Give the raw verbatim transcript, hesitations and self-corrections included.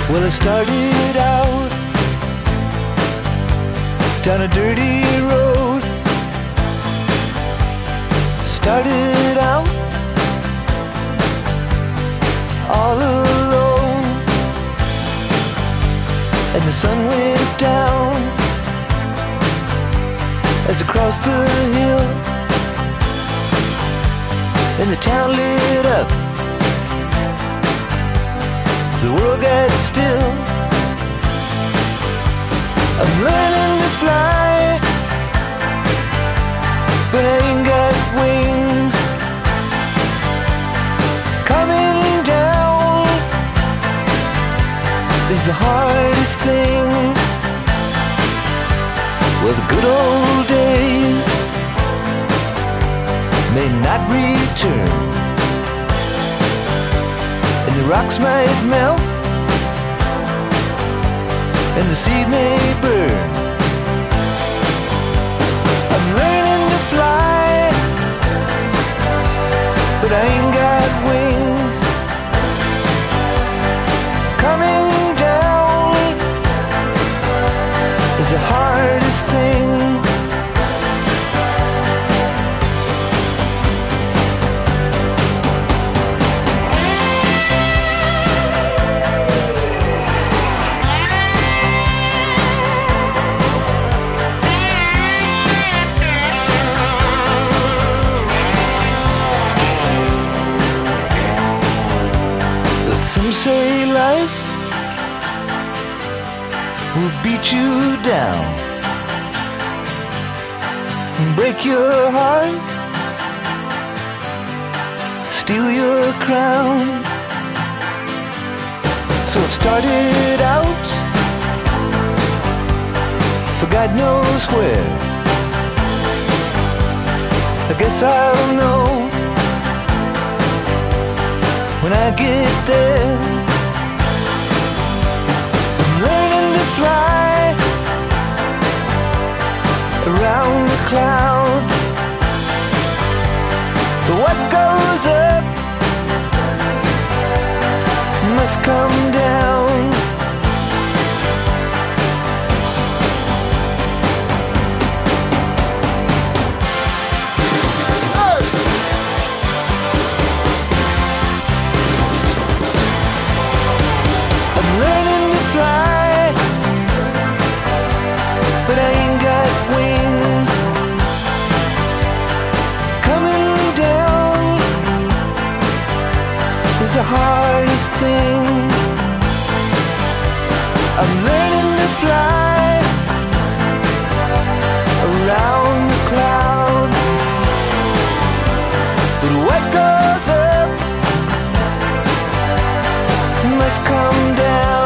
Well, I started out down a dirty road. Started out all alone, and the sun went down as I crossed the hill, and the town lit up. The world got still. I'm learning to fly, but I ain't got wings. Coming down is the hardest thing. Well, the good old days may not return, and the rocks might melt, and the seed may burn. I'm learning to fly, but I ain't got wings. Coming down is the hardest thing. Some say life will beat you down, break your heart, steal your crown. So it started out for God knows where. I guess I'll know when I get there. I'm learning to fly around the clouds, but what goes up must come down. But I ain't got wings. Coming down is the hardest thing. I'm learning to fly around the clouds, but what goes up must come down.